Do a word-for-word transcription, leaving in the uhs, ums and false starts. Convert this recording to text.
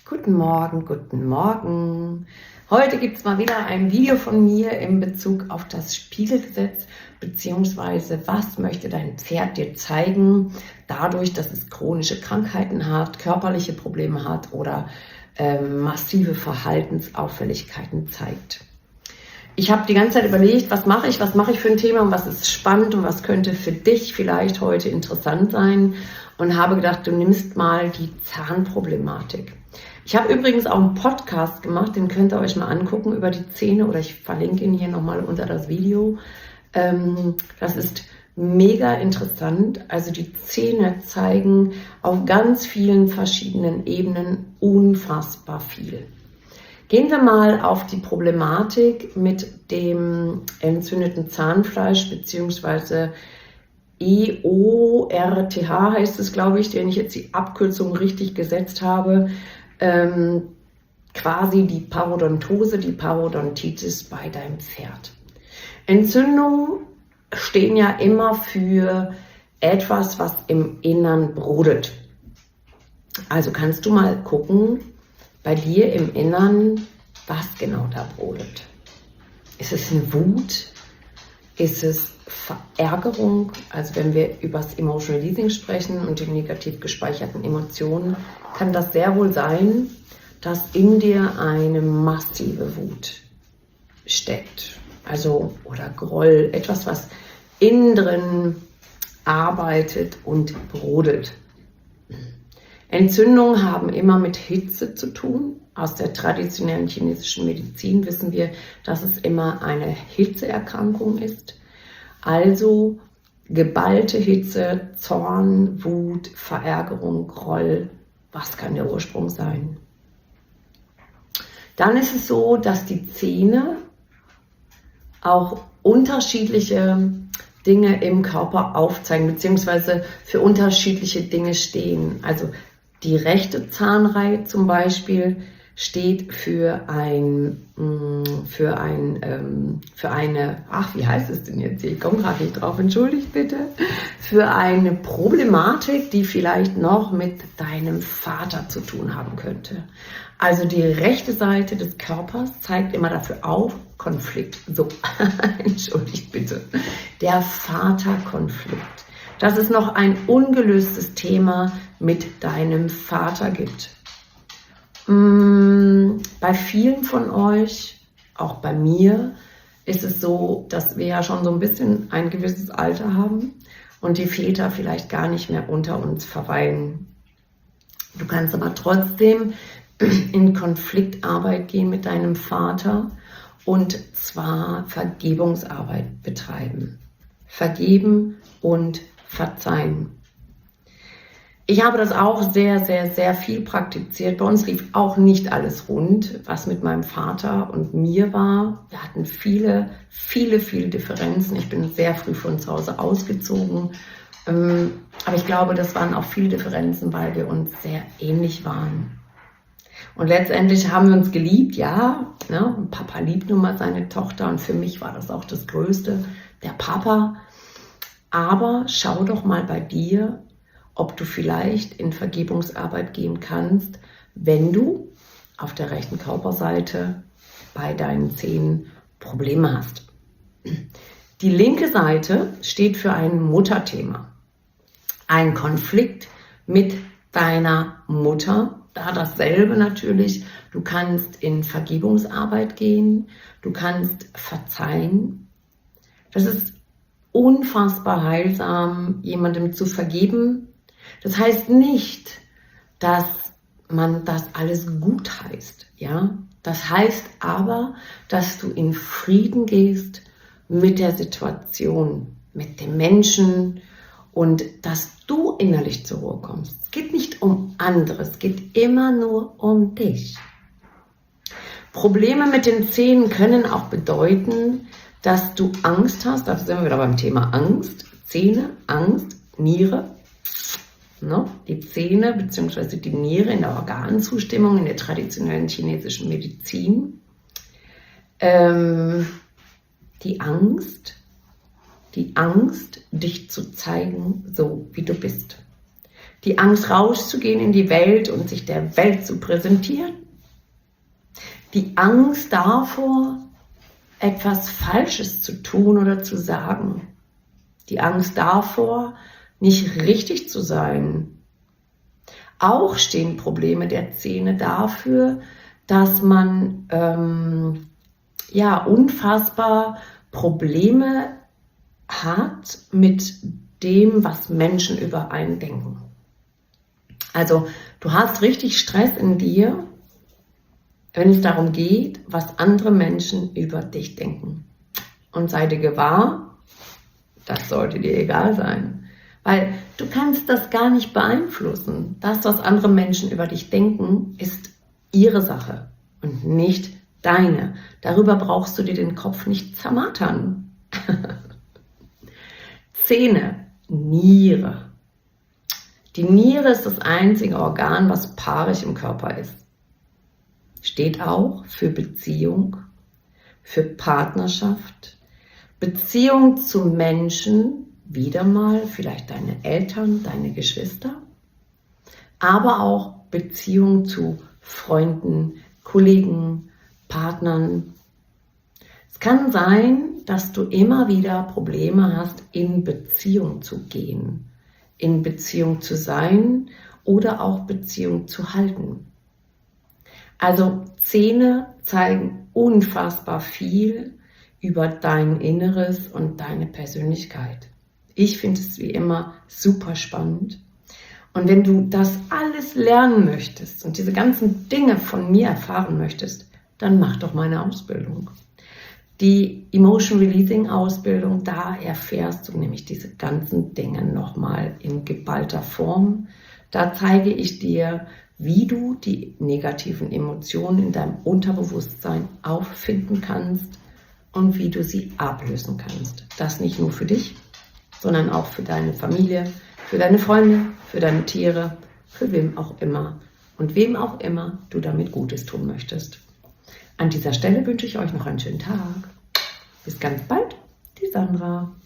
Guten Morgen, guten Morgen. Heute gibt es mal wieder ein Video von mir in Bezug auf das Spiegelgesetz, beziehungsweise was möchte dein Pferd dir zeigen, dadurch, dass es chronische Krankheiten hat, körperliche Probleme hat oder ähm, massive Verhaltensauffälligkeiten zeigt. Ich habe die ganze Zeit überlegt, was mache ich, was mache ich für ein Thema und was ist spannend und was könnte für dich vielleicht heute interessant sein, und habe gedacht, du nimmst mal die Zahnproblematik. Ich habe übrigens auch einen Podcast gemacht, den könnt ihr euch mal angucken über die Zähne, oder ich verlinke ihn hier nochmal unter das Video. Ähm, das ist mega interessant. Also die Zähne zeigen auf ganz vielen verschiedenen Ebenen unfassbar viel. Gehen wir mal auf die Problematik mit dem entzündeten Zahnfleisch bzw. E O R T H heißt es, glaube ich, wenn ich jetzt die Abkürzung richtig gesetzt habe. Ähm, quasi die Parodontose, die Parodontitis bei deinem Pferd. Entzündungen stehen ja immer für etwas, was im Innern brodelt. Also kannst du mal gucken, bei dir im Innern, was genau da brodelt. Ist es eine Wut? Ist es Verärgerung? Also wenn wir über das Emotional Eating sprechen und die negativ gespeicherten Emotionen, kann das sehr wohl sein, dass in dir eine massive Wut steckt. Also, oder Groll, etwas, was innen drin arbeitet und brodelt. Entzündungen haben immer mit Hitze zu tun. Aus der traditionellen chinesischen Medizin wissen wir, dass es immer eine Hitzeerkrankung ist. Also geballte Hitze, Zorn, Wut, Verärgerung, Groll, was kann der Ursprung sein? Dann ist es so, dass die Zähne auch unterschiedliche Dinge im Körper aufzeigen, beziehungsweise für unterschiedliche Dinge stehen. Also die rechte Zahnreihe zum Beispiel steht für ein, für ein, für eine, ach, wie heißt es denn jetzt hier? Ich komme gerade nicht drauf, entschuldigt bitte. Für eine Problematik, die vielleicht noch mit deinem Vater zu tun haben könnte. Also die rechte Seite des Körpers zeigt immer dafür auf, Konflikt. So, entschuldigt bitte. Der Vaterkonflikt. Dass es noch ein ungelöstes Thema mit deinem Vater gibt. Bei vielen von euch, auch bei mir, ist es so, dass wir ja schon so ein bisschen ein gewisses Alter haben und die Väter vielleicht gar nicht mehr unter uns verweilen. Du kannst aber trotzdem in Konfliktarbeit gehen mit deinem Vater, und zwar Vergebungsarbeit betreiben. Vergeben und verzeihen. Ich habe das auch sehr, sehr, sehr viel praktiziert. Bei uns lief auch nicht alles rund, was mit meinem Vater und mir war. Wir hatten viele, viele, viele Differenzen. Ich bin sehr früh von zu Hause ausgezogen. Aber ich glaube, das waren auch viele Differenzen, weil wir uns sehr ähnlich waren. Und letztendlich haben wir uns geliebt, ja. Ne? Papa liebt nun mal seine Tochter und für mich war das auch das Größte, der Papa. Aber schau doch mal bei dir, ob du vielleicht in Vergebungsarbeit gehen kannst, wenn du auf der rechten Körperseite bei deinen Zähnen Probleme hast. Die linke Seite steht für ein Mutterthema. Ein Konflikt mit deiner Mutter. Da dasselbe natürlich. Du kannst in Vergebungsarbeit gehen. Du kannst verzeihen. Das ist unfassbar heilsam, jemandem zu vergeben. Das heißt nicht, dass man das alles gut heißt, ja. Das heißt aber, dass du in Frieden gehst mit der Situation, mit dem Menschen und dass du innerlich zur Ruhe kommst. Es geht nicht um andere, es geht immer nur um dich. Probleme mit den Zähnen können auch bedeuten, dass du Angst hast. Dafür sind wir wieder beim Thema Angst. Zähne, Angst, Niere. Ne? Die Zähne bzw. die Niere in der Organzustimmung in der traditionellen chinesischen Medizin. Ähm, die Angst, die Angst, dich zu zeigen, so wie du bist. Die Angst, rauszugehen in die Welt und sich der Welt zu präsentieren. Die Angst davor, etwas Falsches zu tun oder zu sagen. Die Angst davor, nicht richtig zu sein. Auch stehen Probleme der Zähne dafür, dass man ähm, ja, unfassbar Probleme hat mit dem, was Menschen über einen denken. Also du hast richtig Stress in dir, wenn es darum geht, was andere Menschen über dich denken. Und sei dir gewahr, das sollte dir egal sein. Weil du kannst das gar nicht beeinflussen. Das, was andere Menschen über dich denken, ist ihre Sache und nicht deine. Darüber brauchst du dir den Kopf nicht zermartern. Zähne, Niere. Die Niere ist das einzige Organ, was paarig im Körper ist. Steht auch für Beziehung, für Partnerschaft, Beziehung zu Menschen, wieder mal vielleicht deine Eltern, deine Geschwister, aber auch Beziehung zu Freunden, Kollegen, Partnern. Es kann sein, dass du immer wieder Probleme hast, in Beziehung zu gehen, in Beziehung zu sein oder auch Beziehung zu halten. Also Zähne zeigen unfassbar viel über dein Inneres und deine Persönlichkeit. Ich finde es wie immer super spannend. Und wenn du das alles lernen möchtest und diese ganzen Dinge von mir erfahren möchtest, dann mach doch meine Ausbildung. Die Emotion Releasing Ausbildung, da erfährst du nämlich diese ganzen Dinge nochmal in geballter Form. Da zeige ich dir, wie du die negativen Emotionen in deinem Unterbewusstsein auffinden kannst und wie du sie ablösen kannst. Das nicht nur für dich, sondern auch für deine Familie, für deine Freunde, für deine Tiere, für wem auch immer und wem auch immer du damit Gutes tun möchtest. An dieser Stelle wünsche ich euch noch einen schönen Tag. Bis ganz bald, die Sandra.